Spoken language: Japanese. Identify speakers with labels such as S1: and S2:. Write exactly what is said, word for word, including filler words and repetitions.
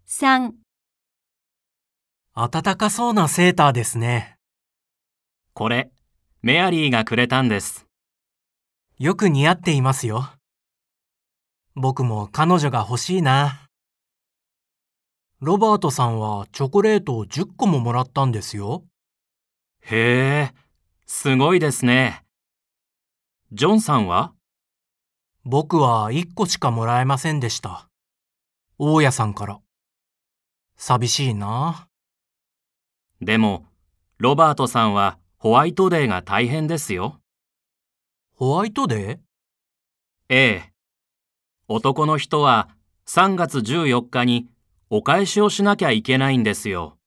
S1: さん、
S2: 暖かそうなセーターですね。
S3: これ、メアリーがくれたんです。
S2: よく似合っていますよ。僕も彼女が欲しいな。ロバートさんはチョコレートをじゅっこももらったんですよ。
S3: へえ、すごいですね。ジョンさんは？
S2: 僕はいっこしかもらえませんでした。大家さんから。寂しいな。
S3: でも、ロバートさんはホワイトデーが大変ですよ。
S2: ホワイトデー？
S3: ええ。男の人はさんがつじゅうよっかにお返しをしなきゃいけないんですよ。